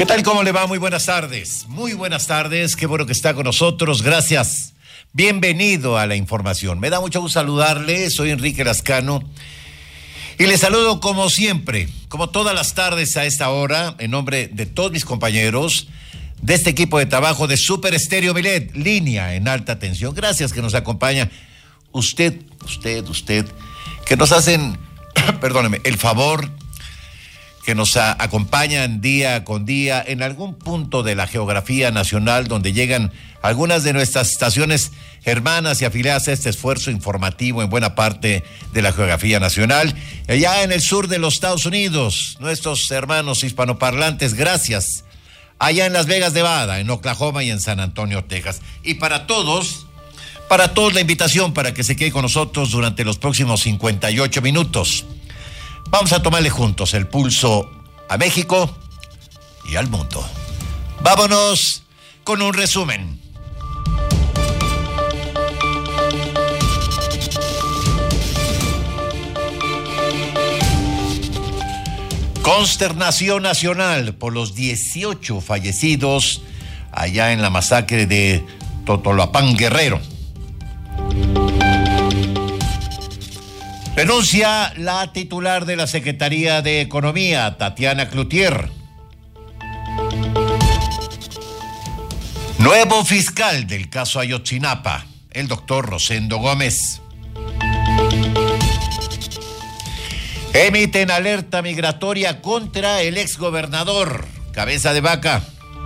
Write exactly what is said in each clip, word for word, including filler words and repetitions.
tal? ¿Cómo le va? Muy buenas tardes. Muy buenas tardes. Qué bueno que está con nosotros. Gracias. Bienvenido a la información. Me da mucho gusto saludarle. Soy Enrique Lascano. Y le saludo como siempre, como todas las tardes a esta hora, en nombre de todos mis compañeros de este equipo de trabajo de Super Estéreo Milet, línea en alta tensión. Gracias que nos acompaña. Usted, usted, usted, que nos hacen, perdóneme, el favor, que nos a, acompañan día con día en algún punto de la geografía nacional donde llegan algunas de nuestras estaciones hermanas y afiliadas a este esfuerzo informativo en buena parte de la geografía nacional. Allá en el sur de los Estados Unidos, nuestros hermanos hispanoparlantes, gracias. Allá en Las Vegas, Nevada, en Oklahoma y en San Antonio, Texas. Y para todos, para todos la invitación para que se quede con nosotros durante los próximos cincuenta y ocho minutos. Vamos a tomarle juntos el pulso a México y al mundo. Vámonos con un resumen. Consternación nacional por los dieciocho fallecidos allá en la masacre de Totolapán, Guerrero. Renuncia la titular de la Secretaría de Economía, Tatiana Cloutier. Nuevo fiscal del caso Ayotzinapa, el doctor Rosendo Gómez. Emiten alerta migratoria contra el exgobernador Cabeza de Vaca.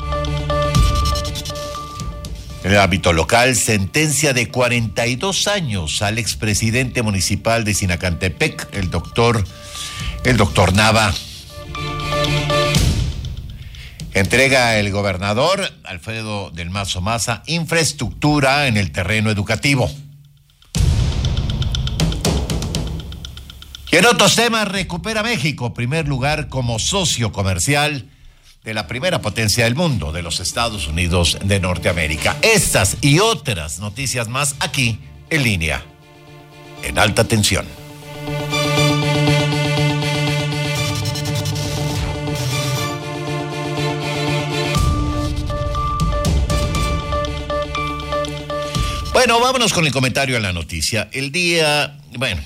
En el ámbito local, sentencia de cuarenta y dos años al expresidente municipal de Sinacantepec, el doctor, el doctor Nava. Entrega el gobernador Alfredo del Mazo Maza infraestructura en el terreno educativo. Y en otros temas, recupera México primer lugar como socio comercial de la primera potencia del mundo, de los Estados Unidos de Norteamérica. Estas y otras noticias más aquí, en línea, en alta tensión. Bueno, vámonos con el comentario a la noticia. El día, bueno,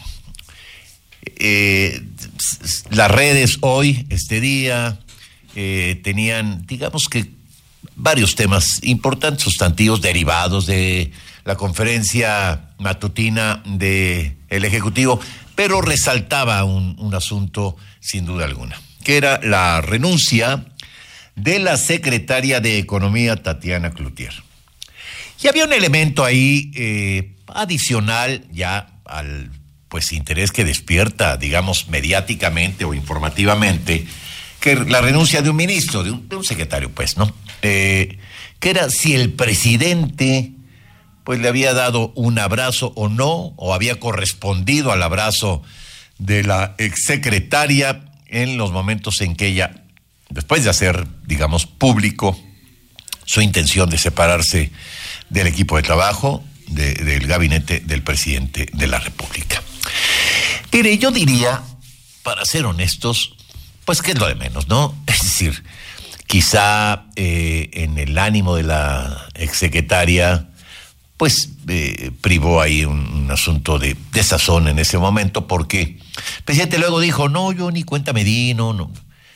eh, las redes hoy, este día... Eh, tenían, digamos que, varios temas importantes, sustantivos derivados de la conferencia matutina del Ejecutivo, pero resaltaba un, un asunto sin duda alguna, que era la renuncia de la secretaria de Economía, Tatiana Cloutier. Y había un elemento ahí eh, adicional ya al pues interés que despierta, digamos, mediáticamente o informativamente, que la renuncia de un ministro, de un, de un secretario, pues, ¿no? Eh, que era si el presidente, pues, le había dado un abrazo o no, o había correspondido al abrazo de la exsecretaria en los momentos en que ella, después de hacer, digamos, público su intención de separarse del equipo de trabajo, de, del gabinete del presidente de la República. Mire, yo diría, para ser honestos, pues que es lo de menos, ¿no? Es decir, quizá eh, en el ánimo de la exsecretaria, pues eh, privó ahí un, un asunto de desazón en ese momento, porque el presidente luego dijo, no, yo ni cuenta me di, no, no.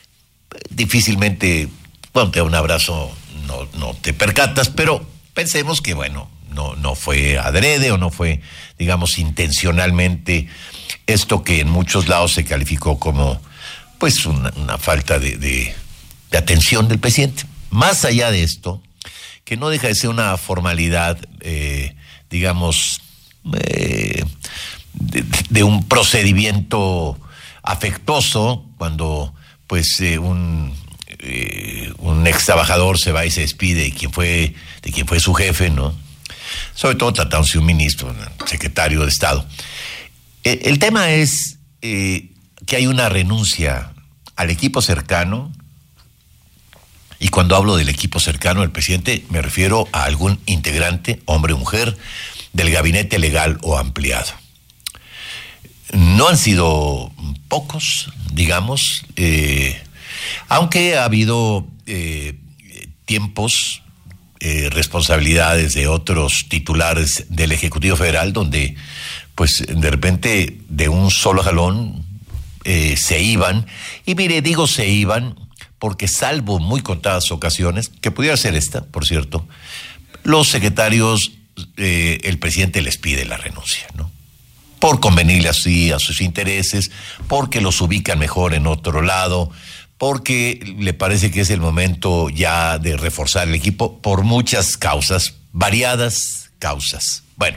Difícilmente, bueno, te da un abrazo, no, no te percatas, pero pensemos que, bueno, no, no fue adrede o no fue, digamos, intencionalmente esto que en muchos lados se calificó como pues una, una falta de, de, de atención del presidente. Más allá de esto, que no deja de ser una formalidad, eh, digamos, eh, de, de un procedimiento afectuoso, cuando pues eh, un, eh, un ex trabajador se va y se despide de quien fue, de quien fue su jefe, ¿no? Sobre todo tratándose de un ministro, un secretario de Estado. Eh, el tema es eh, que hay una renuncia al equipo cercano, y cuando hablo del equipo cercano del presidente me refiero a algún integrante, hombre o mujer, del gabinete legal o ampliado. No han sido pocos, digamos, eh, aunque ha habido eh, tiempos, eh, responsabilidades de otros titulares del Ejecutivo Federal, donde pues de repente de un solo jalón eh, se iban. Y mire, digo se iban porque salvo muy contadas ocasiones, que pudiera ser esta, por cierto, los secretarios, eh, el presidente les pide la renuncia, ¿no? Por convenirle así a sus intereses, porque los ubican mejor en otro lado, porque le parece que es el momento ya de reforzar el equipo, por muchas causas, variadas causas. Bueno,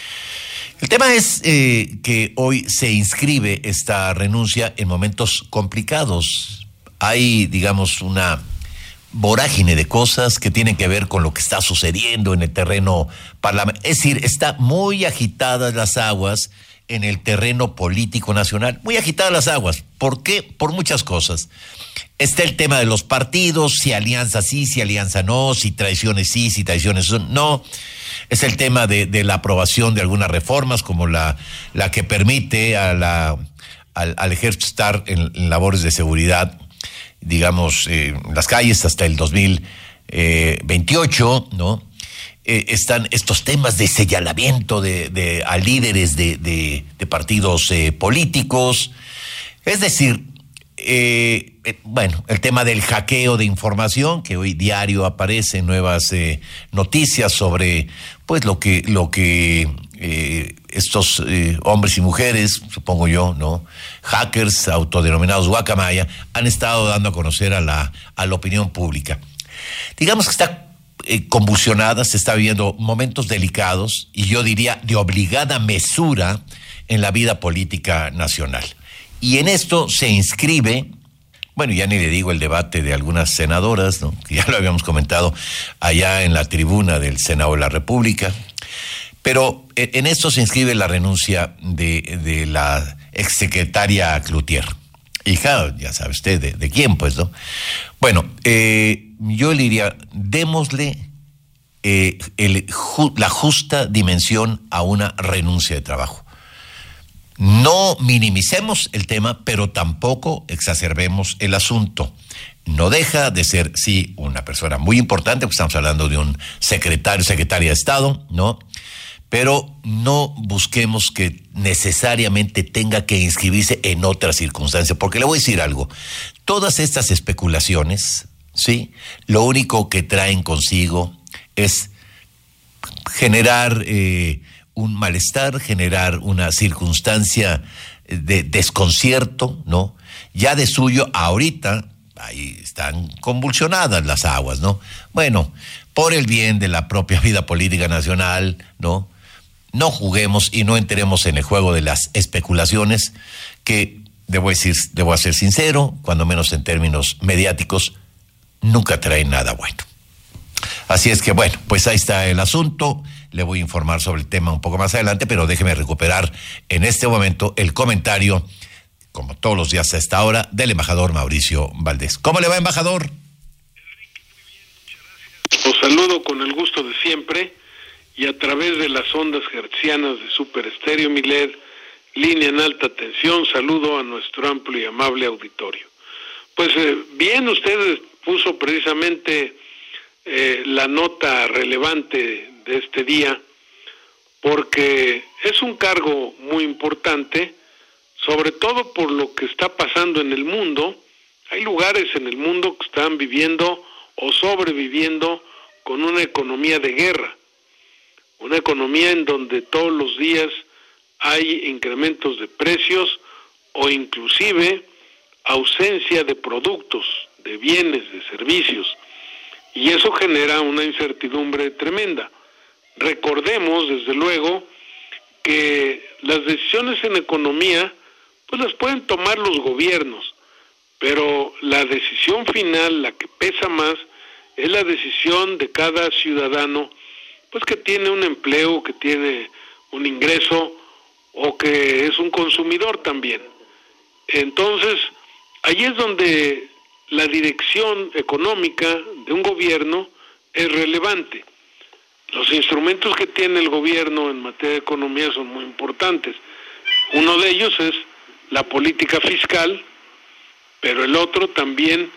el tema es eh, que hoy se inscribe esta renuncia en momentos complicados. Hay, digamos, una vorágine de cosas que tienen que ver con lo que está sucediendo en el terreno parlamentario. Es decir, está muy agitadas las aguas en el terreno político nacional, muy agitadas las aguas. ¿Por qué? Por muchas cosas. Está el tema de los partidos, si alianza sí, si alianza no, si traiciones sí, si traiciones no. Es el tema de, de la aprobación de algunas reformas, como la, la que permite a la, al, al ejército estar en, en labores de seguridad, digamos, eh, las calles hasta el dos mil veintiocho, ¿no? Eh, están estos temas de señalamiento de, de a líderes de, de, de partidos eh, políticos. Es decir, eh, eh, bueno, el tema del hackeo de información, que hoy diario aparecen nuevas eh, noticias sobre, pues, lo que, lo que eh, estos eh, hombres y mujeres, supongo yo, ¿no? Hackers autodenominados guacamaya, han estado dando a conocer a la, a la opinión pública. Digamos que está eh, convulsionada, se está viviendo momentos delicados y yo diría de obligada mesura en la vida política nacional. Y en esto se inscribe, bueno, ya ni le digo el debate de algunas senadoras, ¿no? Que ya lo habíamos comentado allá en la tribuna del Senado de la República, pero en esto se inscribe la renuncia de, de la exsecretaria Cloutier. Hija, ya sabe usted, ¿de, de quién, pues, no? Bueno, eh, yo le diría, démosle eh, el, ju, la justa dimensión a una renuncia de trabajo. No minimicemos el tema, pero tampoco exacerbemos el asunto. No deja de ser, sí, una persona muy importante, porque estamos hablando de un secretario, secretaria de Estado, ¿no? Pero no busquemos que necesariamente tenga que inscribirse en otra circunstancia, porque le voy a decir algo. Todas estas especulaciones, ¿sí? Lo único que traen consigo es generar eh, un malestar, generar una circunstancia de desconcierto, ¿no? Ya de suyo, ahorita, ahí están convulsionadas las aguas, ¿no? Bueno, por el bien de la propia vida política nacional, ¿no? No juguemos y no entremos en el juego de las especulaciones que, debo decir, debo ser sincero, cuando menos en términos mediáticos, nunca traen nada bueno. Así es que, bueno, pues ahí está el asunto. Le voy a informar sobre el tema un poco más adelante, pero déjeme recuperar en este momento el comentario, como todos los días a esta hora, del embajador Mauricio Valdés. ¿Cómo le va, embajador? Los saludo con el gusto de siempre y a través de las ondas hertzianas de Super Estéreo Milet, línea en alta tensión, saludo a nuestro amplio y amable auditorio. Pues eh, bien, usted puso precisamente eh, la nota relevante de este día, porque es un cargo muy importante, sobre todo por lo que está pasando en el mundo. Hay lugares en el mundo que están viviendo o sobreviviendo con una economía de guerra, una economía en donde todos los días hay incrementos de precios o inclusive ausencia de productos, de bienes, de servicios, y eso genera una incertidumbre tremenda. Recordemos, desde luego, que las decisiones en economía pues las pueden tomar los gobiernos, pero la decisión final, la que pesa más, es la decisión de cada ciudadano, pues que tiene un empleo, que tiene un ingreso o que es un consumidor también. Entonces, ahí es donde la dirección económica de un gobierno es relevante. Los instrumentos que tiene el gobierno en materia de economía son muy importantes. Uno de ellos es la política fiscal, pero el otro también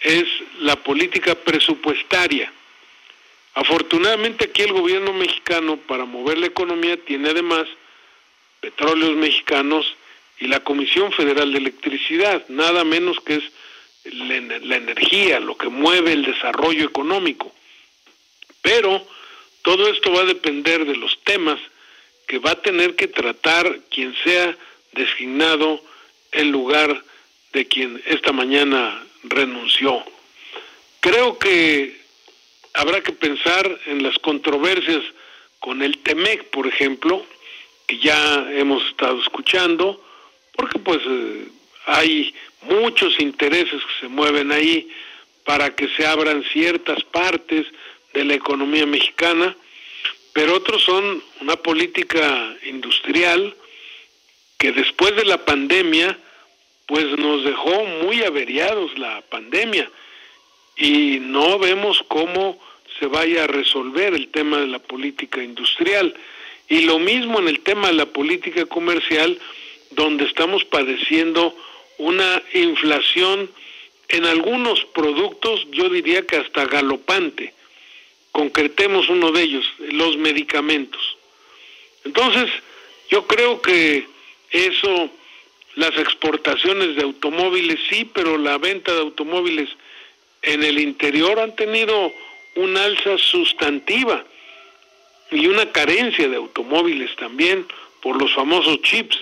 es la política presupuestaria. Afortunadamente aquí el gobierno mexicano, para mover la economía, tiene además Petróleos Mexicanos y la Comisión Federal de Electricidad, nada menos que es la, la energía, lo que mueve el desarrollo económico. Pero todo esto va a depender de los temas que va a tener que tratar quien sea designado en lugar de quien esta mañana renunció. Creo que habrá que pensar en las controversias con el Temec, por ejemplo, que ya hemos estado escuchando, porque pues eh, hay muchos intereses que se mueven ahí para que se abran ciertas partes de la economía mexicana, pero otros son una política industrial que después de la pandemia pues nos dejó muy averiados la pandemia y no vemos cómo se vaya a resolver el tema de la política industrial. Y lo mismo en el tema de la política comercial, donde estamos padeciendo una inflación en algunos productos, yo diría que hasta galopante. Concretemos uno de ellos, los medicamentos. Entonces, yo creo que eso, las exportaciones de automóviles sí, pero la venta de automóviles en el interior han tenido una alza sustantiva y una carencia de automóviles también por los famosos chips,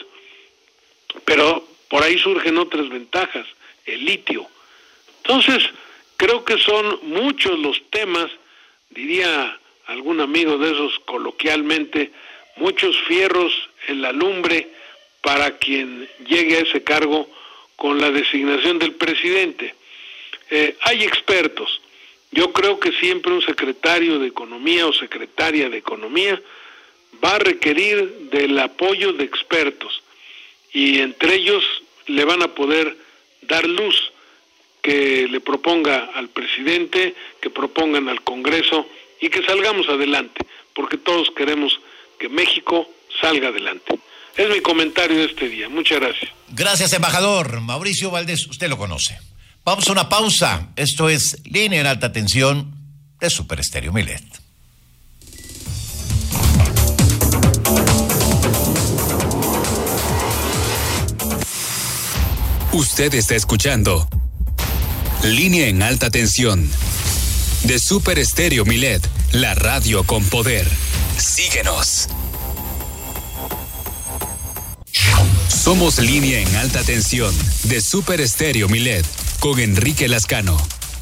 pero por ahí surgen otras ventajas, el litio. Entonces, creo que son muchos los temas, diría algún amigo de esos coloquialmente, muchos fierros en la lumbre para quien llegue a ese cargo con la designación del presidente. Eh, hay expertos. Yo creo que siempre un secretario de Economía o secretaria de Economía va a requerir del apoyo de expertos y entre ellos le van a poder dar luz que le proponga al presidente, que propongan al Congreso y que salgamos adelante, porque todos queremos que México salga adelante. Es mi comentario de este día. Muchas gracias. Gracias, embajador. Mauricio Valdés, usted lo conoce. Vamos a una pausa. Esto es Línea en Alta Tensión de Super Estéreo Milet. Usted está escuchando Línea en Alta Tensión de Super Estéreo Milet, la radio con poder. Síguenos. Somos Línea en Alta Tensión de Super Estéreo Milet con Enrique Lascano.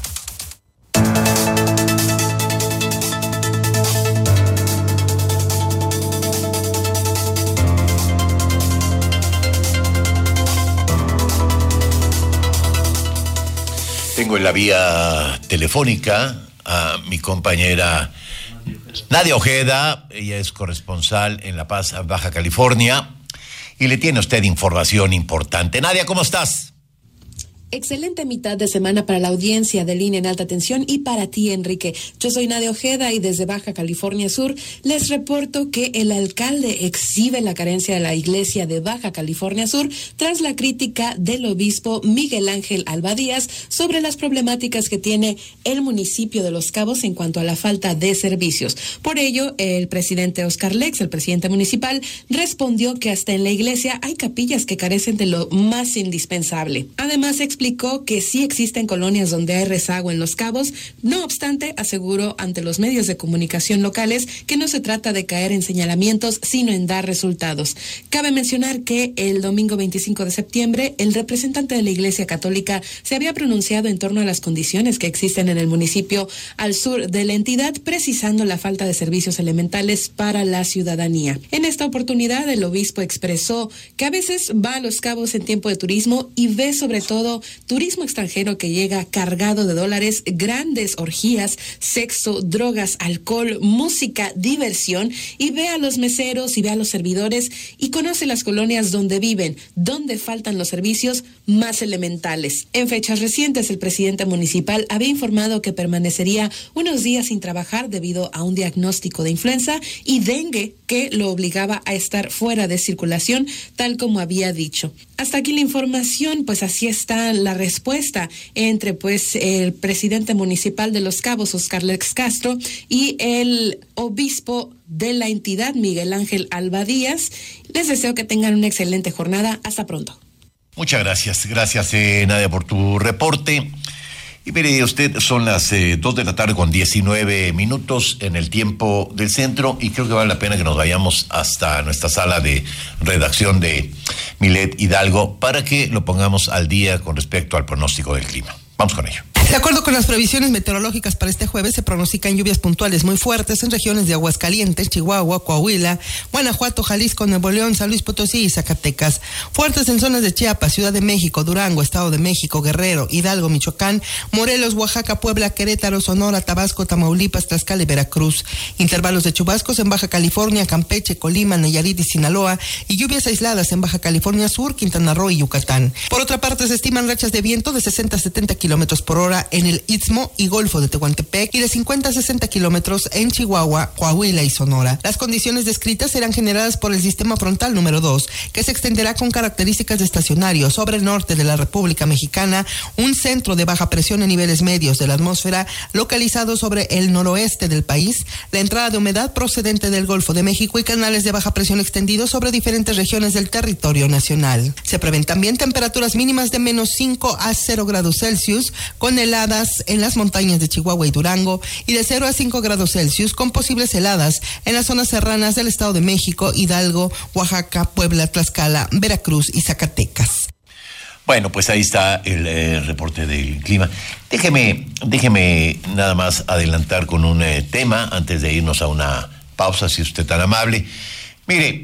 Tengo en la vía telefónica a mi compañera Nadia Ojeda. Ella es corresponsal en La Paz, Baja California, y le tiene a usted información importante. Nadia, ¿cómo estás? Excelente mitad de semana para la audiencia de Línea en Alta Tensión y para ti, Enrique. Yo soy Nadia Ojeda y desde Baja California Sur les reporto que el alcalde exhibe la carencia de la iglesia de Baja California Sur tras la crítica del obispo Miguel Ángel Alba Díaz sobre las problemáticas que tiene el municipio de Los Cabos en cuanto a la falta de servicios. Por ello, el presidente Oscar Lex, el presidente municipal, respondió que hasta en la iglesia hay capillas que carecen de lo más indispensable. Además, explicó que sí existen colonias donde hay rezago en Los Cabos. No obstante, aseguró ante los medios de comunicación locales que no se trata de caer en señalamientos, sino en dar resultados. Cabe mencionar que el domingo veinticinco de septiembre, el representante de la Iglesia Católica se había pronunciado en torno a las condiciones que existen en el municipio al sur de la entidad, precisando la falta de servicios elementales para la ciudadanía. En esta oportunidad, el obispo expresó que a veces va a Los Cabos en tiempo de turismo y ve sobre todo turismo extranjero que llega cargado de dólares, grandes orgías, sexo, drogas, alcohol, música, diversión, y ve a los meseros y ve a los servidores y conoce las colonias donde viven, donde faltan los servicios más elementales. En fechas recientes, el presidente municipal había informado que permanecería unos días sin trabajar debido a un diagnóstico de influenza y dengue que lo obligaba a estar fuera de circulación, tal como había dicho. Hasta aquí la información, pues así están la respuesta entre pues el presidente municipal de Los Cabos, Oscar Lex Castro, y el obispo de la entidad, Miguel Ángel Alba Díaz. Les deseo que tengan una excelente jornada. Hasta pronto. Muchas gracias. Gracias, eh, Nadia, por tu reporte. Y mire usted, son las eh, dos de la tarde con diecinueve minutos en el tiempo del centro, y creo que vale la pena que nos vayamos hasta nuestra sala de redacción de Milet Hidalgo para que lo pongamos al día con respecto al pronóstico del clima. Vamos con ello. De acuerdo con las previsiones meteorológicas para este jueves, se pronostican lluvias puntuales muy fuertes en regiones de Aguascalientes, Chihuahua, Coahuila, Guanajuato, Jalisco, Nuevo León, San Luis Potosí y Zacatecas. Fuertes en zonas de Chiapas, Ciudad de México, Durango, Estado de México, Guerrero, Hidalgo, Michoacán, Morelos, Oaxaca, Puebla, Querétaro, Sonora, Tabasco, Tamaulipas, Tlaxcala y Veracruz. Intervalos de chubascos en Baja California, Campeche, Colima, Nayarit y Sinaloa, y lluvias aisladas en Baja California Sur, Quintana Roo y Yucatán. Por otra parte, se estiman rachas de viento de sesenta a setenta kilómetros por hora en el Istmo y Golfo de Tehuantepec y de cincuenta a sesenta kilómetros en Chihuahua, Coahuila y Sonora. Las condiciones descritas serán generadas por el sistema frontal número dos, que se extenderá con características de estacionario sobre el norte de la República Mexicana, un centro de baja presión en niveles medios de la atmósfera localizado sobre el noroeste del país, la entrada de humedad procedente del Golfo de México y canales de baja presión extendidos sobre diferentes regiones del territorio nacional. Se prevén también temperaturas mínimas de menos cinco a cero grados Celsius, con heladas en las montañas de Chihuahua y Durango, y de cero a cinco grados Celsius con posibles heladas en las zonas serranas del Estado de México, Hidalgo, Oaxaca, Puebla, Tlaxcala, Veracruz y Zacatecas. Bueno, pues ahí está el eh, reporte del clima. Déjeme, déjeme nada más adelantar con un eh, tema antes de irnos a una pausa, si usted tan amable. Mire,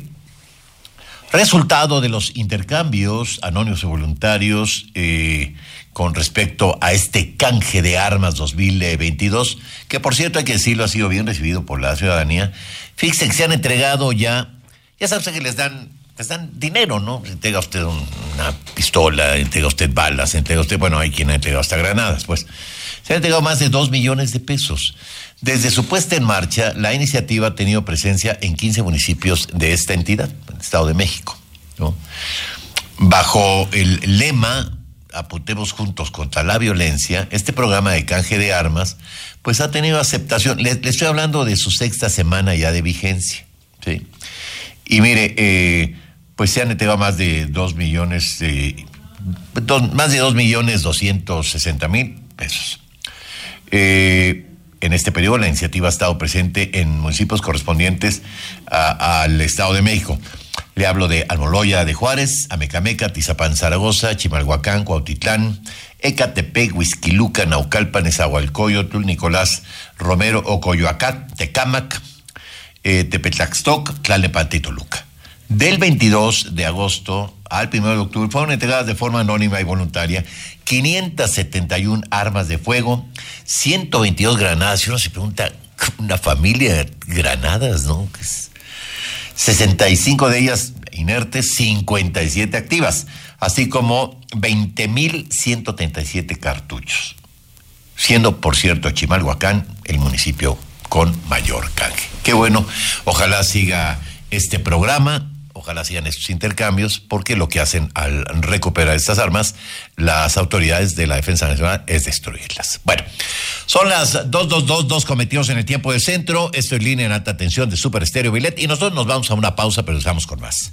resultado de los intercambios anónimos y voluntarios eh, con respecto a este canje de armas dos mil veintidós, que por cierto hay que decirlo, ha sido bien recibido por la ciudadanía. Fíjense que se han entregado ya, ya saben que les dan, les dan dinero, ¿no? Entrega usted un, una pistola, entrega usted balas, entrega usted, bueno, hay quien ha entregado hasta granadas, pues. Se han entregado más de dos millones de pesos. Desde su puesta en marcha, la iniciativa ha tenido presencia en quince municipios de esta entidad, en el Estado de México, ¿no? Bajo el lema Apuntemos juntos contra la violencia, este programa de canje de armas, pues ha tenido aceptación. Le, le estoy hablando de su sexta semana ya de vigencia, ¿sí? Y mire, eh, pues se han entregado más de dos millones, eh, dos, más de dos millones doscientos sesenta mil pesos. Eh, en este periodo la iniciativa ha estado presente en municipios correspondientes a, al Estado de México. Le hablo de Almoloya de Juárez, Amecameca, Tizapán, Zaragoza, Chimalhuacán, Cuautitlán, Ecatepec, Huizquiluca, Naucalpan, Nezahualcóyotl, Nicolás Romero, Ocoyoacán, Tecámac, eh, Tepetlaxtoc, Tlalnepantla y Toluca. Del veintidós de agosto al primero de octubre fueron entregadas de forma anónima y voluntaria quinientas setenta y una armas de fuego, ciento veintidós granadas. Y uno se pregunta, una familia de granadas, ¿no? sesenta y cinco de ellas inertes, cincuenta y siete activas, así como veinte mil ciento treinta y siete cartuchos, siendo, por cierto, Chimalhuacán el municipio con mayor canje. Qué bueno, ojalá siga este programa, ojalá sigan estos intercambios, porque lo que hacen al recuperar estas armas las autoridades de la Defensa Nacional es destruirlas. Bueno, son las dos, dos, dos, dos cometidos en el tiempo del centro. Esto es Línea en Alta Tensión de Super Estéreo Milet, y nosotros nos vamos a una pausa, pero estamos con más.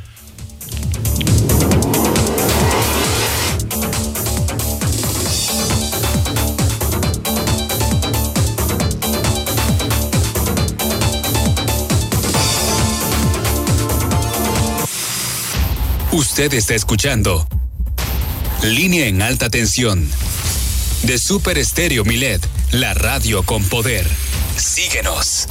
Usted está escuchando Línea en Alta Tensión de Super Estéreo Milet, la radio con poder. Síguenos.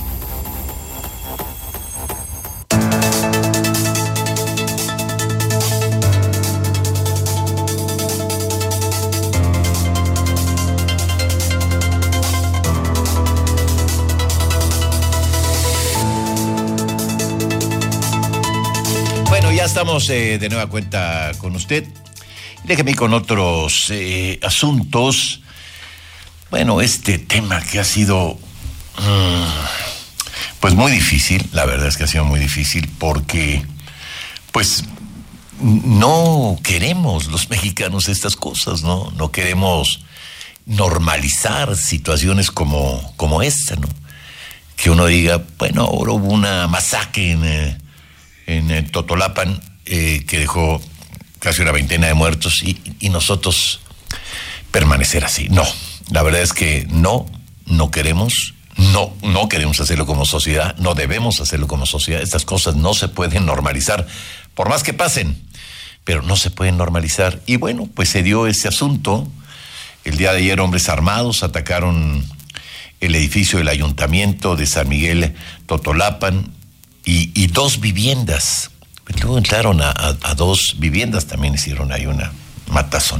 Ya estamos eh, de nueva cuenta con usted. Déjeme ir con otros eh, asuntos. Bueno, este tema que ha sido mmm, pues muy difícil, la verdad es que ha sido muy difícil porque pues no queremos los mexicanos estas cosas, ¿no? No queremos normalizar situaciones como, como esta, ¿no? Que uno diga, bueno, ahora hubo una masacre en, eh, en eh, Totolapan eh, que dejó casi una veintena de muertos y, y nosotros permanecer así. No, la verdad es que no, no queremos, no, no queremos hacerlo como sociedad, no debemos hacerlo como sociedad. Estas cosas no se pueden normalizar, por más que pasen, pero no se pueden normalizar. Y bueno, pues se dio ese asunto. El día de ayer hombres armados atacaron el edificio del ayuntamiento de San Miguel Totolapan y, y dos viviendas. Luego entraron a, a, a dos viviendas, también hicieron ahí una matazón.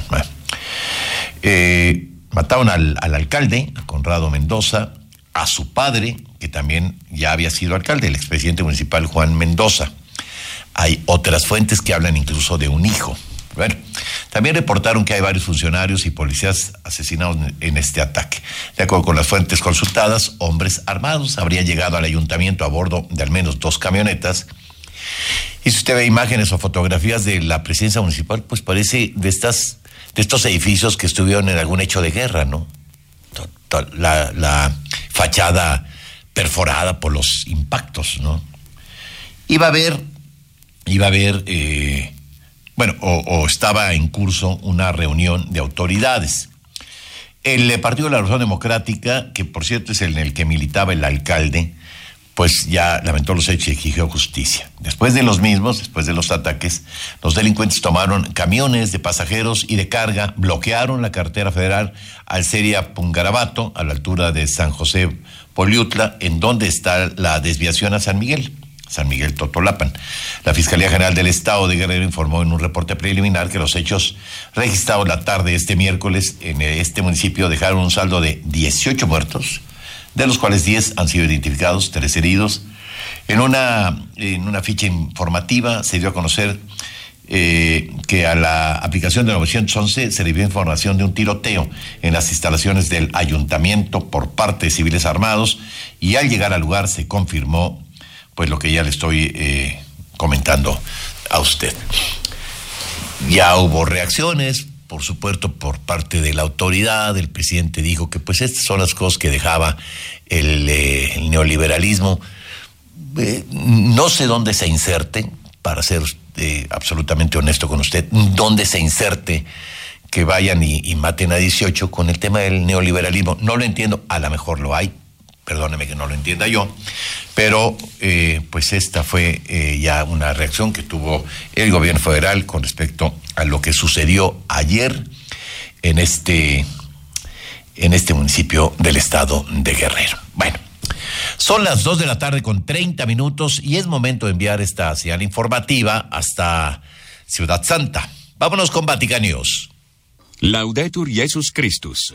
Eh, mataron al, al alcalde, a Conrado Mendoza, a su padre, que también ya había sido alcalde, el expresidente municipal Juan Mendoza. Hay otras fuentes que hablan incluso de un hijo. Bueno, también reportaron que hay varios funcionarios y policías asesinados en este ataque. De acuerdo con las fuentes consultadas, hombres armados habrían llegado al ayuntamiento a bordo de al menos dos camionetas. Y si usted ve imágenes o fotografías de la presidencia municipal, pues parece de estas, de estos edificios que estuvieron en algún hecho de guerra, ¿no? La, la fachada perforada por los impactos, ¿no? Iba a haber, iba a haber, eh, bueno, o, o estaba en curso una reunión de autoridades. El Partido de la Revolución Democrática, que por cierto es en el que militaba el alcalde, pues ya lamentó los hechos y exigió justicia. Después de los mismos, después de los ataques, los delincuentes tomaron camiones de pasajeros y de carga, bloquearon la carretera federal Alceria-Pungarabato, a la altura de San José Poliutla, en donde está la desviación a San Miguel, San Miguel Totolapan. La Fiscalía General del Estado de Guerrero informó en un reporte preliminar que los hechos registrados la tarde de este miércoles en este municipio dejaron un saldo de dieciocho muertos, de los cuales diez han sido identificados, tres heridos. En una, en una ficha informativa se dio a conocer eh, que a la aplicación de novecientos once se le dio información de un tiroteo en las instalaciones del ayuntamiento por parte de civiles armados, y al llegar al lugar se confirmó pues lo que ya le estoy eh, comentando a usted. Ya hubo reacciones, por supuesto, por parte de la autoridad. El presidente dijo que pues estas son las cosas que dejaba el, eh, el neoliberalismo. Eh, no sé dónde se inserte, para ser eh, absolutamente honesto con usted, dónde se inserte que vayan y, y maten a dieciocho con el tema del neoliberalismo. No lo entiendo, a lo mejor lo hay, perdóneme que no lo entienda yo, pero eh, pues esta fue eh, ya una reacción que tuvo el gobierno federal con respecto a lo que sucedió ayer en este, en este municipio del estado de Guerrero. Bueno, son las dos de la tarde con treinta minutos y es momento de enviar esta señal informativa hasta Ciudad Santa. Vámonos con Vatican News. Laudetur Jesus Christus.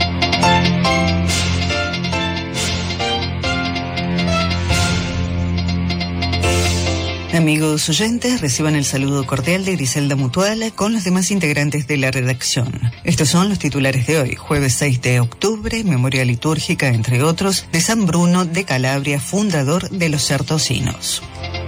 Amigos oyentes, reciban el saludo cordial de Griselda Mutuala con los demás integrantes de la redacción. Estos son los titulares de hoy, jueves seis de octubre, memoria litúrgica, entre otros, de San Bruno de Calabria, fundador de los Certosinos.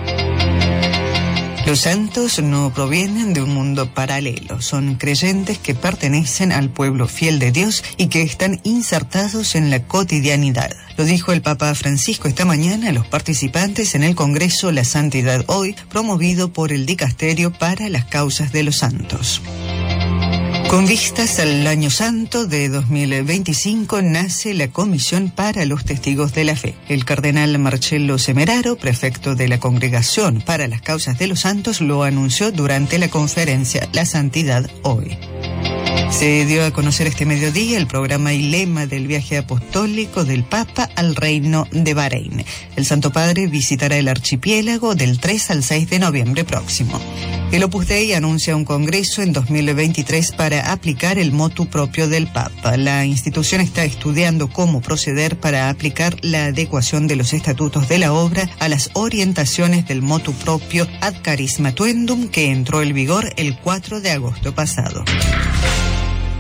Los santos no provienen de un mundo paralelo, son creyentes que pertenecen al pueblo fiel de Dios y que están insertados en la cotidianidad. Lo dijo el Papa Francisco esta mañana a los participantes en el Congreso La Santidad Hoy, promovido por el Dicasterio para las Causas de los Santos. Con vistas al Año Santo de dos mil veinticinco nace la Comisión para los Testigos de la Fe. El cardenal Marcello Semeraro, prefecto de la Congregación para las Causas de los Santos, lo anunció durante la conferencia La Santidad Hoy. Se dio a conocer este mediodía el programa y lema del viaje apostólico del Papa al Reino de Bahrein. El Santo Padre visitará el archipiélago del tres al seis de noviembre próximo. El Opus Dei anuncia un congreso en dos mil veintitrés para aplicar el motu propio del Papa. La institución está estudiando cómo proceder para aplicar la adecuación de los estatutos de la obra a las orientaciones del motu propio Ad Charismatuendum, que entró en vigor el cuatro de agosto pasado.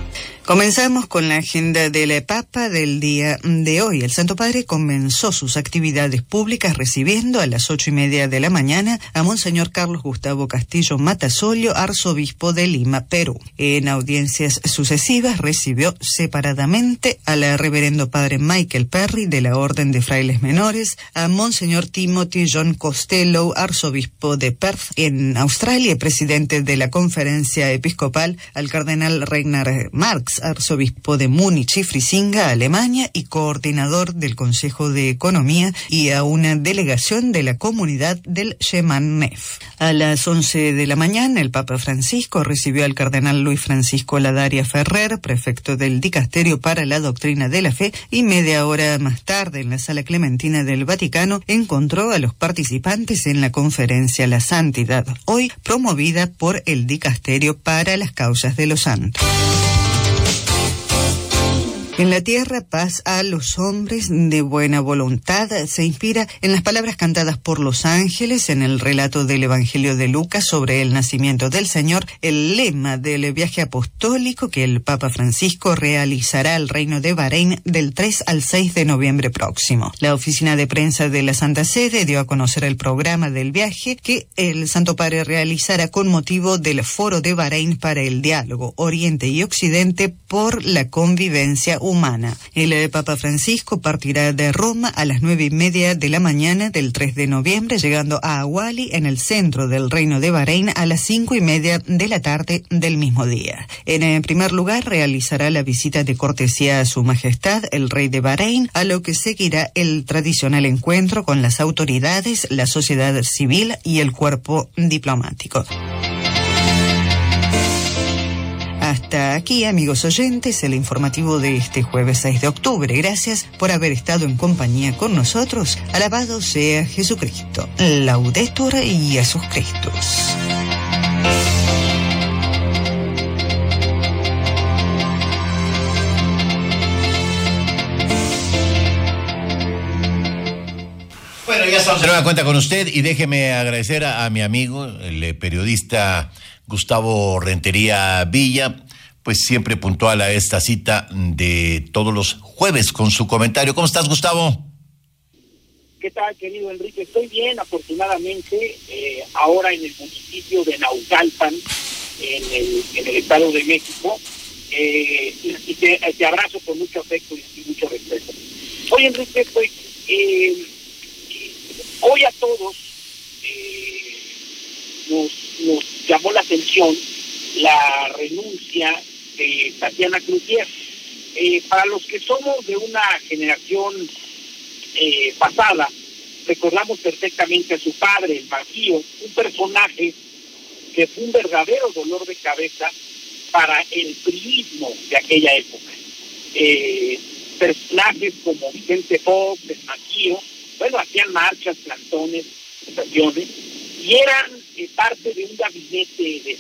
Comenzamos con la agenda del Papa del día de hoy. El Santo Padre comenzó sus actividades públicas recibiendo a las ocho y media de la mañana a Monseñor Carlos Gustavo Castillo Matasolio, arzobispo de Lima, Perú. En audiencias sucesivas recibió separadamente al reverendo Padre Michael Perry de la Orden de Frailes Menores, a Monseñor Timothy John Costello, arzobispo de Perth en Australia, presidente de la Conferencia Episcopal, al cardenal Reinhard Marx, arzobispo de Múnich y Frisinga, Alemania, y coordinador del Consejo de Economía, y a una delegación de la comunidad del Sheman Nef. A las once de la mañana, el Papa Francisco recibió al cardenal Luis Francisco Ladaria Ferrer, prefecto del Dicasterio para la Doctrina de la Fe, y media hora más tarde, en la Sala Clementina del Vaticano, encontró a los participantes en la conferencia La Santidad, hoy promovida por el Dicasterio para las Causas de los Santos. En la tierra, paz a los hombres de buena voluntad, se inspira en las palabras cantadas por los ángeles en el relato del Evangelio de Lucas sobre el nacimiento del Señor, el lema del viaje apostólico que el Papa Francisco realizará al Reino de Bahrein del tres al seis de noviembre próximo. La oficina de prensa de la Santa Sede dio a conocer el programa del viaje que el Santo Padre realizará con motivo del Foro de Bahrein para el Diálogo Oriente y Occidente por la Convivencia Humana. El Papa Francisco partirá de Roma a las nueve y media de la mañana del tres de noviembre, llegando a Awali, en el centro del Reino de Bahrein, a las cinco y media de la tarde del mismo día. En primer lugar, realizará la visita de cortesía a Su Majestad, el Rey de Bahrein, a lo que seguirá el tradicional encuentro con las autoridades, la sociedad civil y el cuerpo diplomático. Hasta aquí, amigos oyentes, el informativo de este jueves seis de octubre. Gracias por haber estado en compañía con nosotros. Alabado sea Jesucristo. Laudetur Jesus Christus. Bueno, ya estamos de nueva cuenta con usted y déjeme agradecer a, a mi amigo, el periodista Gustavo Rentería Villa, pues siempre puntual a esta cita de todos los jueves con su comentario. ¿Cómo estás, Gustavo? ¿Qué tal, querido Enrique? Estoy bien, afortunadamente, eh, ahora en el municipio de Naucalpan, en el, en el Estado de México, eh, y, y te, te abrazo con mucho afecto y, y mucho respeto. Oye, Enrique, pues, eh, hoy a todos eh, nos, nos llamó la atención la renuncia de Tatiana Cloutier. Eh, para los que somos de una generación eh, pasada, recordamos perfectamente a su padre, el Maquío, un personaje que fue un verdadero dolor de cabeza para el priismo de aquella época. Eh, personajes como Vicente Fox, el Maquío, bueno, hacían marchas, plantones, estaciones, y eran eh, parte de un gabinete de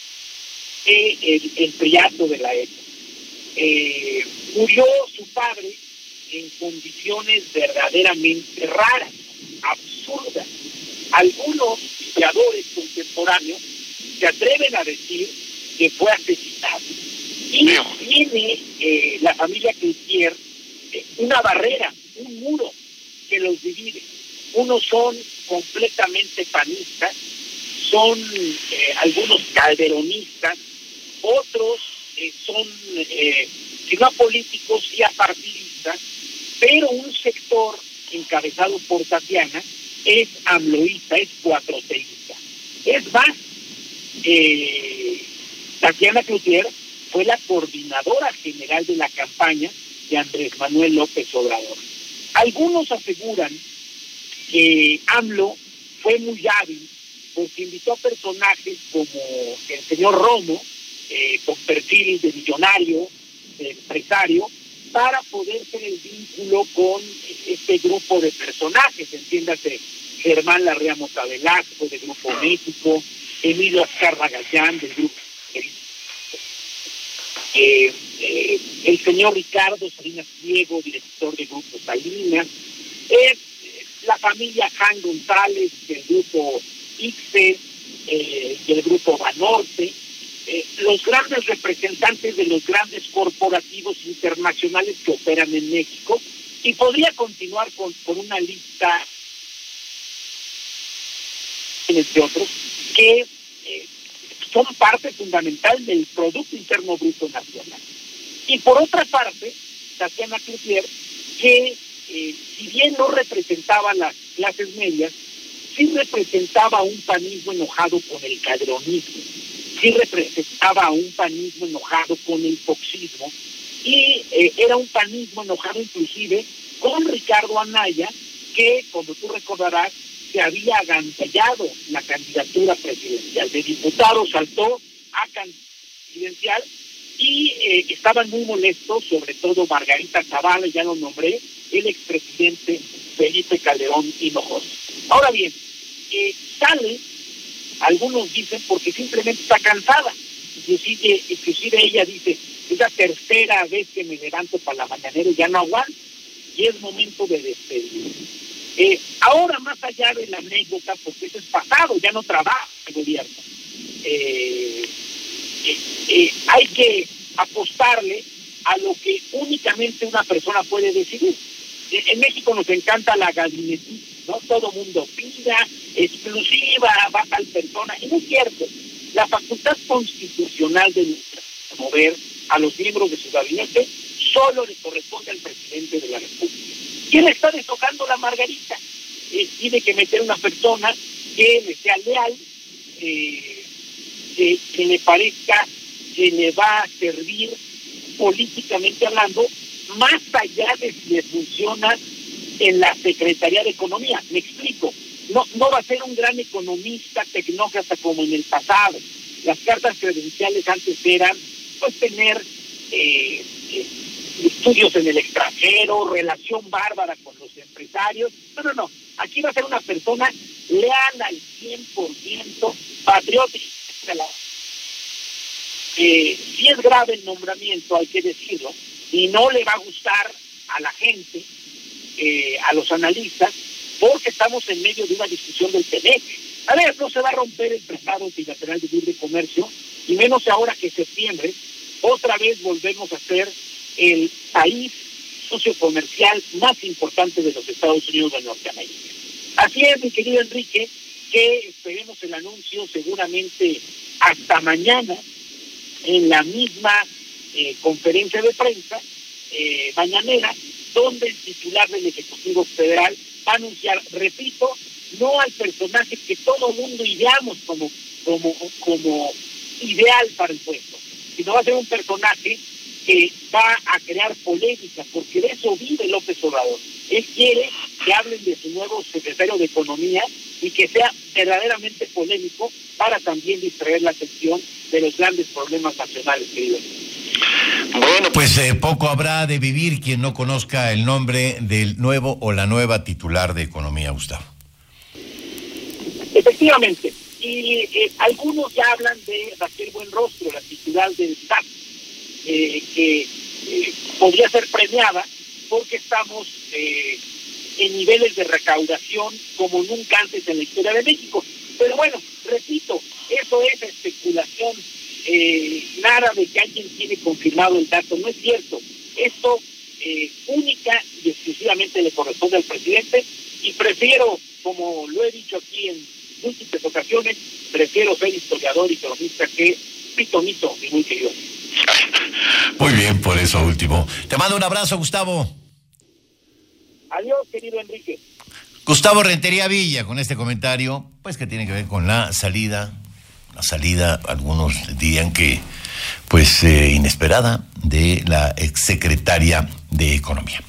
eh, el, el priato de la época. Eh, murió su padre en condiciones verdaderamente raras, absurdas. Algunos historiadores contemporáneos se atreven a decir que fue asesinado. Y tiene eh, la familia Cloutier eh, una barrera, un muro que los divide. Unos son completamente panistas, son eh, algunos calderonistas, otros eh, son, eh, si no políticos, sí apartidistas, pero un sector encabezado por Tatiana es amloísta, es cuatroteísta. Es más, eh, Tatiana Cloutier fue la coordinadora general de la campaña de Andrés Manuel López Obrador. Algunos aseguran que AMLO fue muy hábil porque invitó a personajes como el señor Romo, eh, con perfil de millonario, de empresario, para poder ser el vínculo con este grupo de personajes, entiéndase Germán Larrea Mota Velasco, del Grupo México, Emilio Azcarra Gallán, del Grupo eh, eh, el señor Ricardo Salinas Pliego, director del Grupo Salinas, es eh, la familia Jan González del Grupo I C S E, eh, del Grupo Banorte, eh, los grandes representantes de los grandes corporativos internacionales que operan en México, y podría continuar con, con una lista entre otros, que eh, son parte fundamental del Producto Interno Bruto Nacional. Y por otra parte, Tatiana Cloutier, que eh, si bien no representaba las clases medias, sí representaba un panismo enojado con el calderonismo, sí representaba un panismo enojado con el foxismo, y eh, era un panismo enojado inclusive con Ricardo Anaya, que, como tú recordarás, se había agantallado la candidatura presidencial. De diputado saltó a candidatura presidencial y eh, estaban muy molestos, sobre todo Margarita Zavala, ya lo nombré, el expresidente Felipe Calderón Hinojosa. Ahora bien, eh, sale, algunos dicen, porque simplemente está cansada. Inclusive, inclusive ella dice, es la tercera vez que me levanto para la mañanera y ya no aguanto, y es momento de despedir. Eh, ahora, más allá de la anécdota, porque eso es pasado, ya no trabaja el gobierno, eh, eh, eh, hay que apostarle a lo que únicamente una persona puede decidir. Eh, en México nos encanta la gabinetita, ¿no? Todo mundo opina, exclusiva, va tal persona, y no es cierto. La facultad constitucional de mover a los miembros de su gabinete solo le corresponde al presidente de la República. ¿Quién le está destocando la margarita? Eh, tiene que meter una persona que le sea leal, eh, que, que le parezca que le va a servir políticamente hablando, más allá de si le funciona en la Secretaría de Economía. Me explico. No, no va a ser un gran economista, tecnócrata como en el pasado. Las cartas credenciales antes eran, pues, tener eh, eh, estudios en el extranjero, relación bárbara con los empresarios. No, no, no. Aquí va a ser una persona leal al cien por ciento, patriótica. Eh, si es grave el nombramiento, hay que decirlo, y no le va a gustar a la gente, eh, a los analistas, porque estamos en medio de una discusión del T M E C. A ver, no se va a romper el Tratado Bilateral de Libre Comercio, y menos ahora que en septiembre otra vez volvemos a ser el país sociocomercial más importante de los Estados Unidos de Norteamérica. Así es, mi querido Enrique, que esperemos el anuncio seguramente hasta mañana en la misma eh, conferencia de prensa eh, mañanera, donde el titular del Ejecutivo Federal va a anunciar, repito, no al personaje que todo mundo ideamos como, como, como ideal para el puesto, sino va a ser un personaje que va a crear polémica, porque de eso vive López Obrador. Él quiere que hablen de su nuevo secretario de Economía y que sea verdaderamente polémico para también distraer la atención de los grandes problemas nacionales, querido. Bueno, pues eh, poco habrá de vivir quien no conozca el nombre del nuevo o la nueva titular de Economía, Gustavo. Efectivamente, y eh, algunos ya hablan de Raquel Buenrostro, la titular del S A T, eh, que eh, podría ser premiada porque estamos eh, en niveles de recaudación como nunca antes en la historia de México. Pero bueno, repito, eso es especulación, eh, nada de que alguien tiene confirmado el dato, no es cierto. Esto eh, única y exclusivamente le corresponde al presidente, y prefiero, como lo he dicho aquí en múltiples ocasiones, prefiero ser historiador y economista que pitonito, mi muy querido. Muy bien, por eso último. Te mando un abrazo, Gustavo. Adiós, querido Enrique. Gustavo Rentería Villa, con este comentario, pues que tiene que ver con la salida, la salida, algunos dirían que, pues, eh, inesperada, de la exsecretaria de Economía.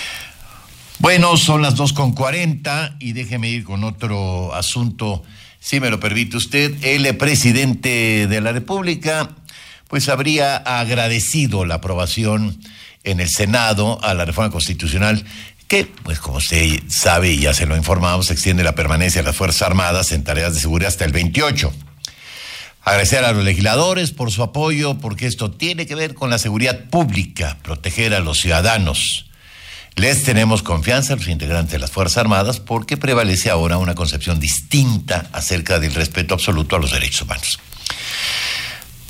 Bueno, son las dos con cuarenta y déjeme ir con otro asunto, si me lo permite usted. El presidente de la República, pues, habría agradecido la aprobación en el Senado a la reforma constitucional que, pues, como usted sabe y ya se lo informamos, extiende la permanencia de las Fuerzas Armadas en tareas de seguridad hasta el veintiocho. Agradecer a los legisladores por su apoyo, porque esto tiene que ver con la seguridad pública, proteger a los ciudadanos. Les tenemos confianza a los integrantes de las Fuerzas Armadas porque prevalece ahora una concepción distinta acerca del respeto absoluto a los derechos humanos.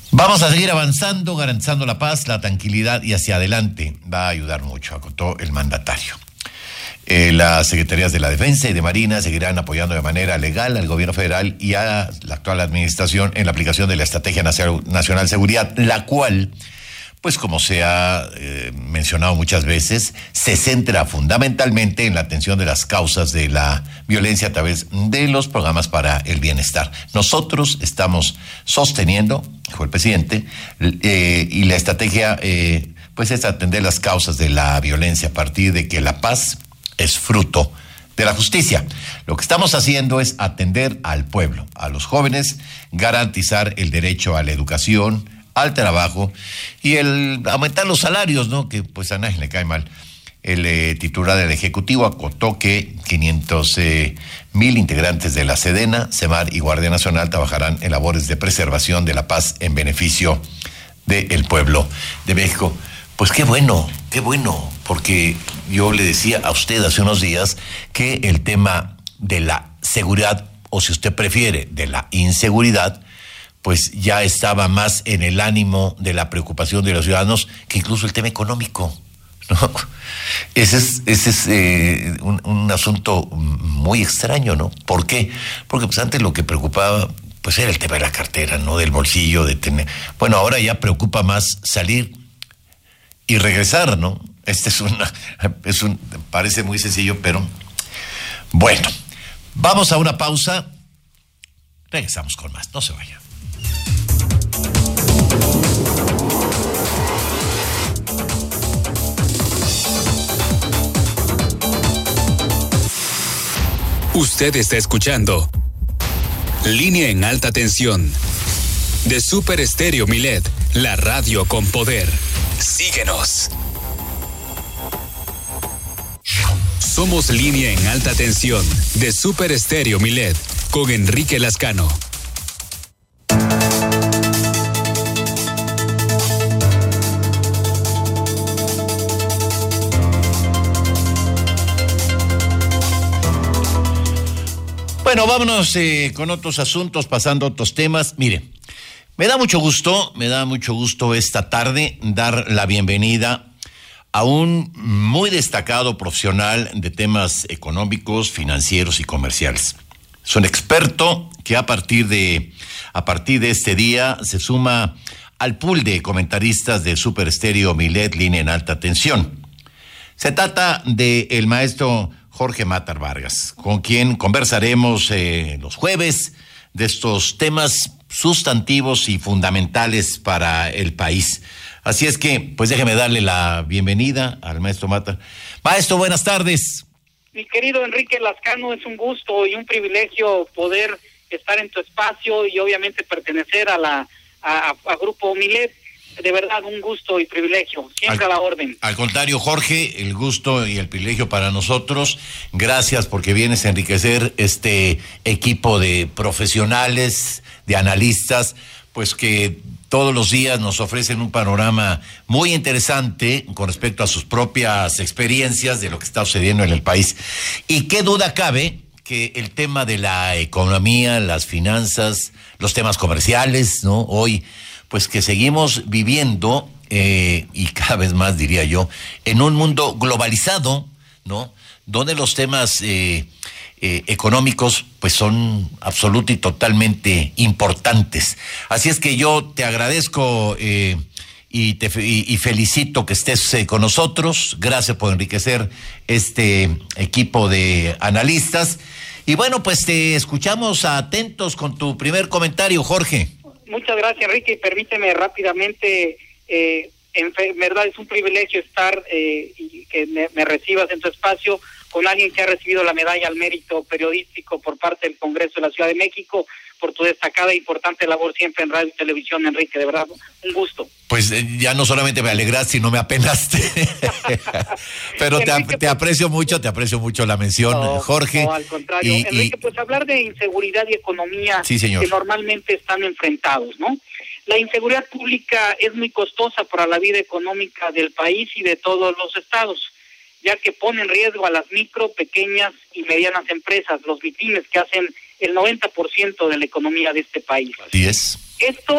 Vamos a seguir avanzando, garantizando la paz, la tranquilidad y hacia adelante. Va a ayudar mucho, acotó el mandatario. Eh, las Secretarías de la Defensa y de Marina seguirán apoyando de manera legal al gobierno federal y a la actual administración en la aplicación de la Estrategia Nacional de Seguridad, la cual, pues como se ha eh, mencionado muchas veces, se centra fundamentalmente en la atención de las causas de la violencia a través de los programas para el bienestar. Nosotros estamos sosteniendo, dijo el presidente, eh, y la estrategia eh, pues es atender las causas de la violencia a partir de que la paz es fruto de la justicia. Lo que estamos haciendo es atender al pueblo, a los jóvenes, garantizar el derecho a la educación, al trabajo y el aumentar los salarios, ¿no? Que pues a nadie le cae mal. El eh, titular del Ejecutivo acotó que quinientos mil eh, integrantes de la Sedena, Semar y Guardia Nacional trabajarán en labores de preservación de la paz en beneficio del pueblo de México. Pues qué bueno, qué bueno, porque yo le decía a usted hace unos días que el tema de la seguridad, o si usted prefiere, de la inseguridad, pues ya estaba más en el ánimo de la preocupación de los ciudadanos que incluso el tema económico, ¿no? Ese es, ese es eh, un, un asunto muy extraño, ¿no? ¿Por qué? Porque pues antes lo que preocupaba pues era el tema de la cartera, ¿no? Del bolsillo, de tener... Bueno, ahora ya preocupa más salir y regresar, ¿no? Este es una, es un, parece muy sencillo, pero bueno, vamos a una pausa, regresamos con más, no se vaya. Usted está escuchando Línea en Alta Tensión de Super Estéreo Milet, la radio con poder. Síguenos. Somos Línea en Alta Tensión de Super Estéreo Milet con Enrique Lascano. Bueno, vámonos eh, con otros asuntos, pasando a otros temas. Mire, me da mucho gusto, me da mucho gusto esta tarde dar la bienvenida a un muy destacado profesional de temas económicos, financieros y comerciales. Es un experto que a partir de, a partir de este día se suma al pool de comentaristas de Super Estéreo Milet, Línea en Alta Tensión. Se trata del maestro Jorge Matar Vargas, con quien conversaremos eh, los jueves de estos temas sustantivos y fundamentales para el país. Así es que, pues déjeme darle la bienvenida al maestro Matar. Maestro, buenas tardes. Mi querido Enrique Lascano, es un gusto y un privilegio poder estar en tu espacio y obviamente pertenecer a la a, a Grupo Milet. De verdad, un gusto y privilegio, siempre al, a la orden. Al contrario, Jorge, el gusto y el privilegio para nosotros. Gracias porque vienes a enriquecer este equipo de profesionales, de analistas, pues que todos los días nos ofrecen un panorama muy interesante con respecto a sus propias experiencias de lo que está sucediendo en el país. Y qué duda cabe que el tema de la economía, las finanzas, los temas comerciales, ¿no? Hoy, pues que seguimos viviendo, eh, y cada vez más diría yo, en un mundo globalizado, ¿no? Donde los temas eh, eh, económicos pues son absoluto y totalmente importantes. Así es que yo te agradezco eh, y te y, y felicito que estés eh, con nosotros. Gracias por enriquecer este equipo de analistas. Y bueno, pues te escuchamos atentos con tu primer comentario, Jorge. Muchas gracias, Enrique, y permíteme rápidamente, eh, en verdad es un privilegio estar eh, y que me, me recibas en tu espacio con alguien que ha recibido la medalla al mérito periodístico por parte del Congreso de la Ciudad de México, por tu destacada e importante labor siempre en radio y televisión, Enrique, de verdad, un gusto. Pues eh, ya no solamente me alegraste, sino me apenaste. Pero te, Enrique, te aprecio mucho, te aprecio mucho la mención, no, Jorge. No, al contrario. Y, Enrique, y... pues hablar de inseguridad y economía, sí, señor, que normalmente están enfrentados, ¿no? La inseguridad pública es muy costosa para la vida económica del país y de todos los estados, ya que pone en riesgo a las micro, pequeñas y medianas empresas, los vitines que hacen el noventa por ciento de la economía de este país. Así es. Esto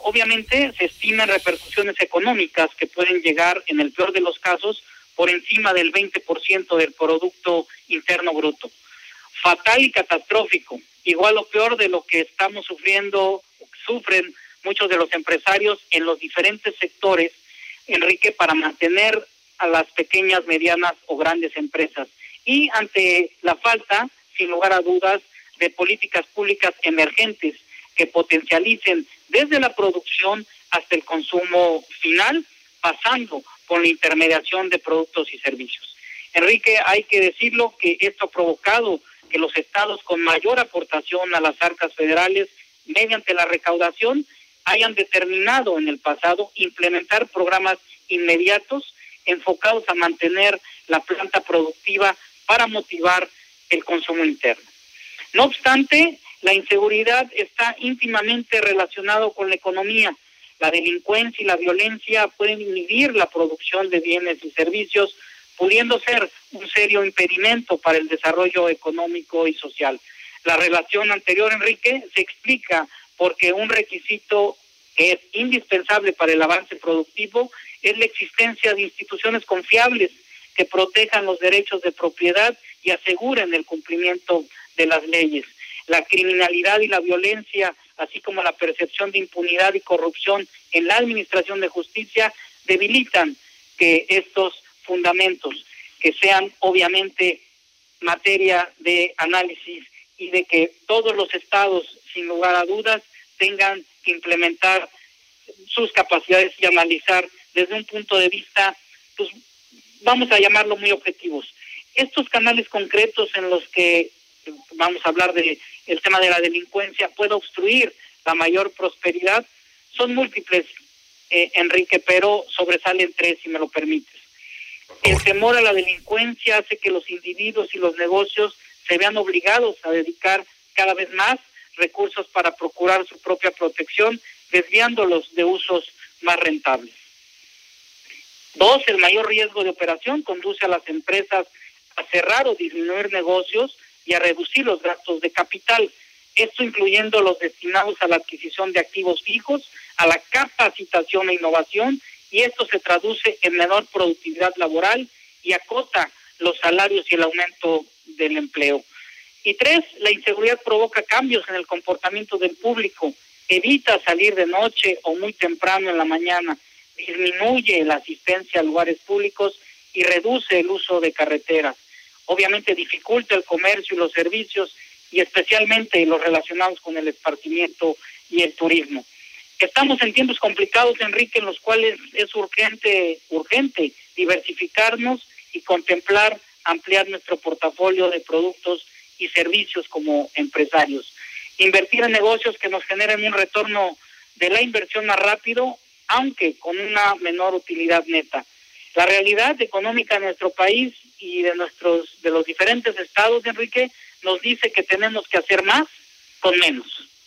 Obviamente se estiman repercusiones económicas que pueden llegar, en el peor de los casos, por encima del veinte por ciento del Producto Interno Bruto. Fatal y catastrófico, igual o peor de lo que estamos sufriendo, sufren muchos de los empresarios en los diferentes sectores, Enrique, para mantener a las pequeñas, medianas o grandes empresas. Y ante la falta, sin lugar a dudas, de políticas públicas emergentes que potencialicen desde la producción hasta el consumo final, pasando por la intermediación de productos y servicios. Enrique, hay que decirlo que esto ha provocado que los estados con mayor aportación a las arcas federales mediante la recaudación hayan determinado en el pasado implementar programas inmediatos enfocados a mantener la planta productiva para motivar el consumo interno. No obstante, la inseguridad está íntimamente relacionada con la economía. La delincuencia y la violencia pueden inhibir la producción de bienes y servicios, pudiendo ser un serio impedimento para el desarrollo económico y social. La relación anterior, Enrique, se explica porque un requisito que es indispensable para el avance productivo es la existencia de instituciones confiables que protejan los derechos de propiedad y aseguren el cumplimiento de las leyes. La criminalidad y la violencia, así como la percepción de impunidad y corrupción en la administración de justicia, debilitan que estos fundamentos, que sean obviamente materia de análisis y de que todos los estados, sin lugar a dudas, tengan que implementar sus capacidades y analizar desde un punto de vista, pues vamos a llamarlo muy objetivos. Estos canales concretos en los que vamos a hablar de el tema de la delincuencia puede obstruir la mayor prosperidad, son múltiples, eh, Enrique, pero sobresalen tres, si me lo permites. El temor a la delincuencia hace que los individuos y los negocios se vean obligados a dedicar cada vez más recursos para procurar su propia protección, desviándolos de usos más rentables. Dos, el mayor riesgo de operación conduce a las empresas a cerrar o disminuir negocios y a reducir los gastos de capital, esto incluyendo los destinados a la adquisición de activos fijos, a la capacitación e innovación, y esto se traduce en menor productividad laboral y acota los salarios y el aumento del empleo. Y tres, la inseguridad provoca cambios en el comportamiento del público, evita salir de noche o muy temprano en la mañana, disminuye la asistencia a lugares públicos y reduce el uso de carreteras. Obviamente dificulta el comercio y los servicios, y especialmente los relacionados con el esparcimiento y el turismo. Estamos en tiempos complicados, Enrique, en los cuales es urgente, urgente diversificarnos y contemplar ampliar nuestro portafolio de productos y servicios como empresarios. Invertir en negocios que nos generen un retorno de la inversión más rápido, aunque con una menor utilidad neta. La realidad económica de nuestro país y de nuestros de los diferentes estados, Enrique, nos dice que tenemos que hacer más con menos.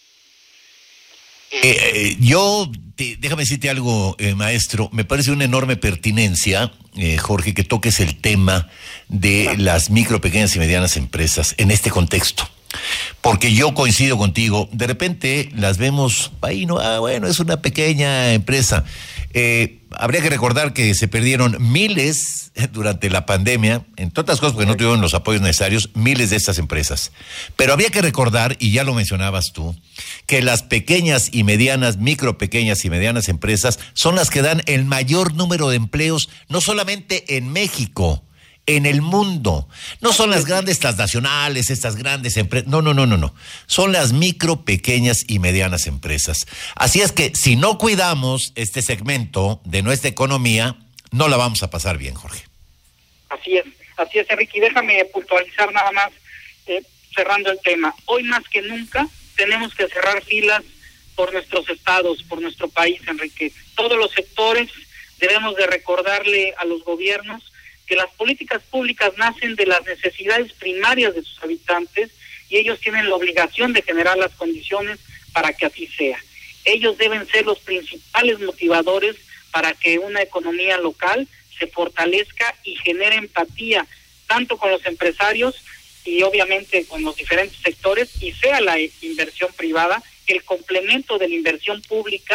Eh, eh, yo, te, déjame decirte algo, eh, maestro, me parece una enorme pertinencia, eh, Jorge, que toques el tema de claro. las micro, pequeñas y medianas empresas en este contexto. Porque yo coincido contigo, de repente las vemos ahí, no, ah, bueno, es una pequeña empresa. Eh, habría que recordar que se perdieron miles durante la pandemia, entre otras cosas porque no tuvieron los apoyos necesarios, miles de estas empresas. Pero habría que recordar, y ya lo mencionabas tú, que las pequeñas y medianas, micro, pequeñas y medianas empresas son las que dan el mayor número de empleos, no solamente en México, en el mundo. No son las grandes transnacionales, estas grandes empresas, no, no, no, no, no. Son las micro, pequeñas y medianas empresas. Así es que si no cuidamos este segmento de nuestra economía, no la vamos a pasar bien, Jorge. Así es, así es, Enrique. Y déjame puntualizar nada más, eh, cerrando el tema. Hoy más que nunca tenemos que cerrar filas por nuestros estados, por nuestro país, Enrique. Todos los sectores debemos de recordarle a los gobiernos que las políticas públicas nacen de las necesidades primarias de sus habitantes y ellos tienen la obligación de generar las condiciones para que así sea. Ellos deben ser los principales motivadores para que una economía local se fortalezca y genere empatía tanto con los empresarios y obviamente con los diferentes sectores, y sea la inversión privada el complemento de la inversión pública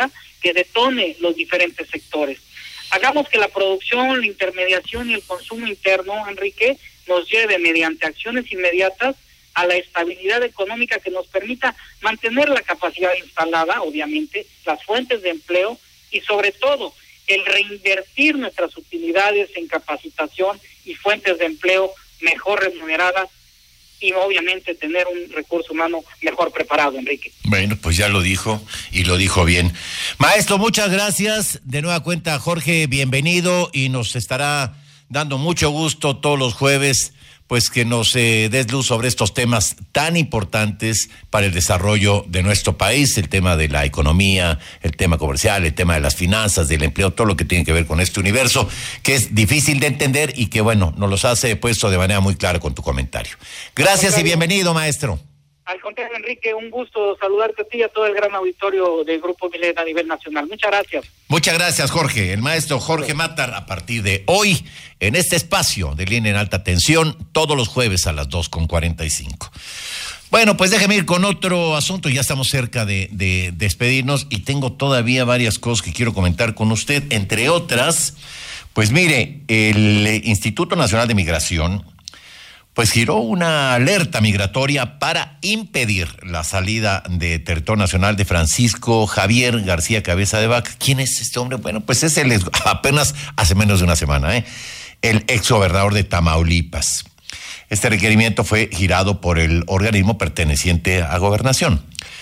que detone los diferentes sectores. Hagamos que la producción, la intermediación y el consumo interno, Enrique, nos lleve mediante acciones inmediatas a la estabilidad económica que nos permita mantener la capacidad instalada, obviamente, las fuentes de empleo y sobre todo el reinvertir nuestras utilidades en capacitación y fuentes de empleo mejor remuneradas y obviamente tener un recurso humano mejor preparado, Enrique. Bueno, pues ya lo dijo y lo dijo bien. Maestro, muchas gracias. De nueva cuenta, Jorge, bienvenido y nos estará dando mucho gusto todos los jueves, pues que nos eh, des luz sobre estos temas tan importantes para el desarrollo de nuestro país, el tema de la economía, el tema comercial, el tema de las finanzas, del empleo, todo lo que tiene que ver con este universo, que es difícil de entender y que, bueno, nos los has puesto de manera muy clara con tu comentario. Gracias y bienvenido, maestro. Al contrario, Enrique, un gusto saludarte a ti y a todo el gran auditorio del Grupo Milet a nivel nacional. Muchas gracias. Muchas gracias, Jorge. El maestro Jorge Matar, a partir de hoy, en este espacio de Línea en Alta Tensión, todos los jueves a las dos con cuarenta y cinco. Bueno, pues déjeme ir con otro asunto. Ya estamos cerca de, de despedirnos y tengo todavía varias cosas que quiero comentar con usted. Entre otras, pues mire, el Instituto Nacional de Migración pues giró una alerta migratoria para impedir la salida de territorio nacional de Francisco Javier García Cabeza de Vaca. ¿Quién es este hombre? Bueno, pues es el apenas hace menos de una semana, ¿eh? el exgobernador de Tamaulipas. Este requerimiento fue girado por el organismo perteneciente a Gobernación.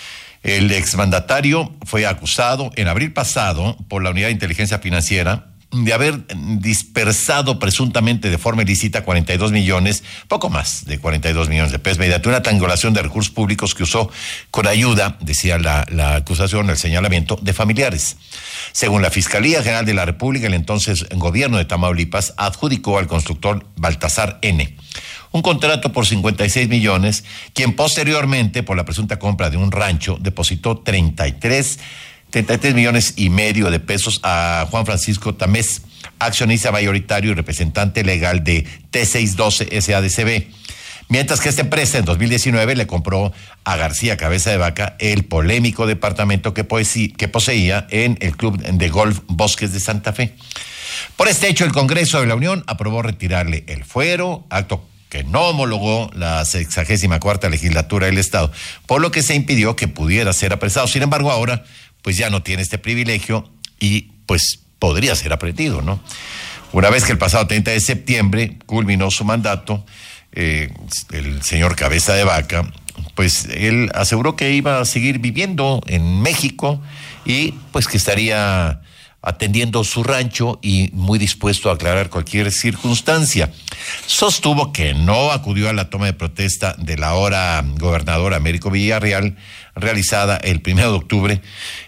El exmandatario fue acusado en abril pasado por la Unidad de Inteligencia Financiera de haber dispersado presuntamente de forma ilícita cuarenta y dos millones, poco más de cuarenta y dos millones de pesos, mediante una triangulación de recursos públicos que usó con ayuda, decía la, la acusación, el señalamiento, de familiares. Según la Fiscalía General de la República, el entonces gobierno de Tamaulipas adjudicó al constructor Baltasar N. un contrato por cincuenta y seis millones, quien posteriormente, por la presunta compra de un rancho, depositó treinta y tres millones y medio de pesos a Juan Francisco Tamés, accionista mayoritario y representante legal de T seiscientos doce S A D C B. Mientras que esta empresa en dos mil diecinueve le compró a García Cabeza de Vaca el polémico departamento que, poesí, que poseía en el Club de Golf Bosques de Santa Fe. Por este hecho, el Congreso de la Unión aprobó retirarle el fuero, acto que no homologó la sexagésima cuarta legislatura del Estado, por lo que se impidió que pudiera ser apresado. Sin embargo, ahora pues ya no tiene este privilegio y pues podría ser aprehendido, ¿no? Una vez que el pasado treinta de septiembre culminó su mandato, eh, el señor Cabeza de Vaca, pues él aseguró que iba a seguir viviendo en México y pues que estaría atendiendo su rancho y muy dispuesto a aclarar cualquier circunstancia. Sostuvo que no acudió a la toma de protesta de la ahora gobernadora Américo Villarreal, realizada el primero de octubre,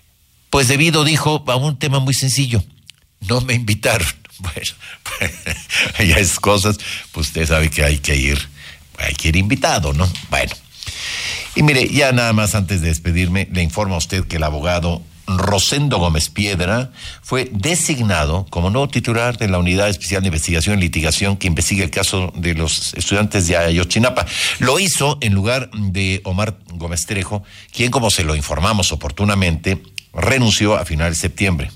pues debido, dijo, a un tema muy sencillo: no me invitaron. Bueno, pues, ya es cosas, pues usted sabe que hay que ir, hay que ir invitado, ¿no? Bueno, y mire, ya nada más antes de despedirme, le informo a usted que el abogado Rosendo Gómez Piedra fue designado como nuevo titular de la Unidad Especial de Investigación y Litigación que investiga el caso de los estudiantes de Ayotzinapa. Lo hizo en lugar de Omar Gómez Trejo, quien, como se lo informamos oportunamente, renunció a final de septiembre.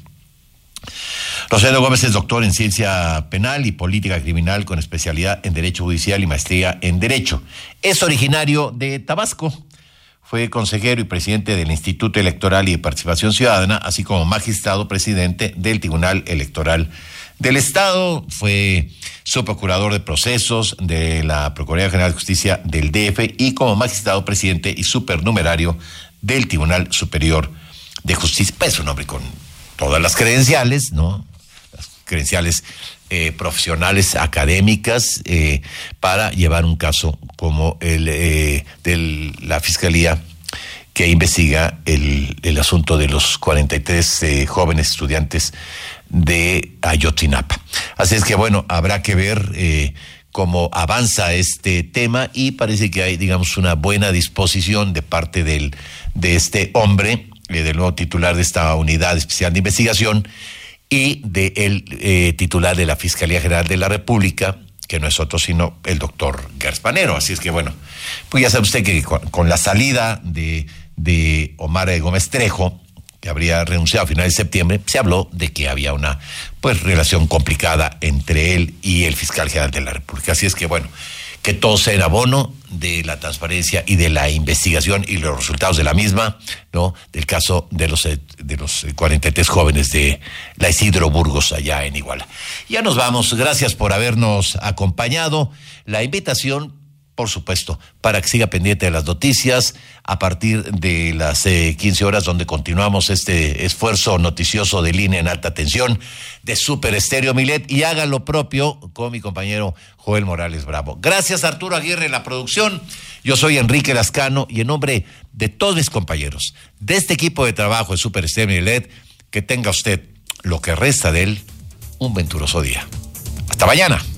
Rosendo Gómez es doctor en Ciencia Penal y Política Criminal con especialidad en Derecho Judicial y maestría en Derecho. Es originario de Tabasco. Fue consejero y presidente del Instituto Electoral y de Participación Ciudadana, así como magistrado presidente del Tribunal Electoral del Estado. Fue subprocurador de procesos de la Procuraduría General de Justicia del D F y como magistrado presidente y supernumerario del Tribunal Superior de Justicia. Pues un hombre con todas las credenciales, ¿no? Las credenciales eh, profesionales, académicas, eh, para llevar un caso como el eh, de la Fiscalía que investiga el, el asunto de los cuarenta y tres eh, jóvenes estudiantes de Ayotzinapa. Así es que, bueno, habrá que ver eh, cómo avanza este tema y parece que hay, digamos, una buena disposición de parte del, de este hombre, eh, del nuevo titular de esta Unidad Especial de Investigación y de el eh, titular de la Fiscalía General de la República, que no es otro sino el doctor Gerspanero. Así es que, bueno, pues ya sabe usted que con, con la salida de, de Omar Gómez Trejo, que habría renunciado a finales de septiembre, se habló de que había una pues relación complicada entre él y el fiscal general de la República. Así es que, bueno, que todo sea en abono de la transparencia y de la investigación y los resultados de la misma, ¿no? Del caso de los de los cuarenta y tres jóvenes de la Isidro Burgos allá en Iguala. Ya nos vamos, gracias por habernos acompañado. La invitación, por supuesto, para que siga pendiente de las noticias a partir de las eh, quince horas, donde continuamos este esfuerzo noticioso de Línea en Alta Tensión de Super Estéreo Milet, y haga lo propio con mi compañero Joel Morales Bravo. Gracias, Arturo Aguirre en la producción. Yo soy Enrique Lascano, y en nombre de todos mis compañeros de este equipo de trabajo de Super Estéreo Milet, que tenga usted lo que resta de él un venturoso día. Hasta mañana.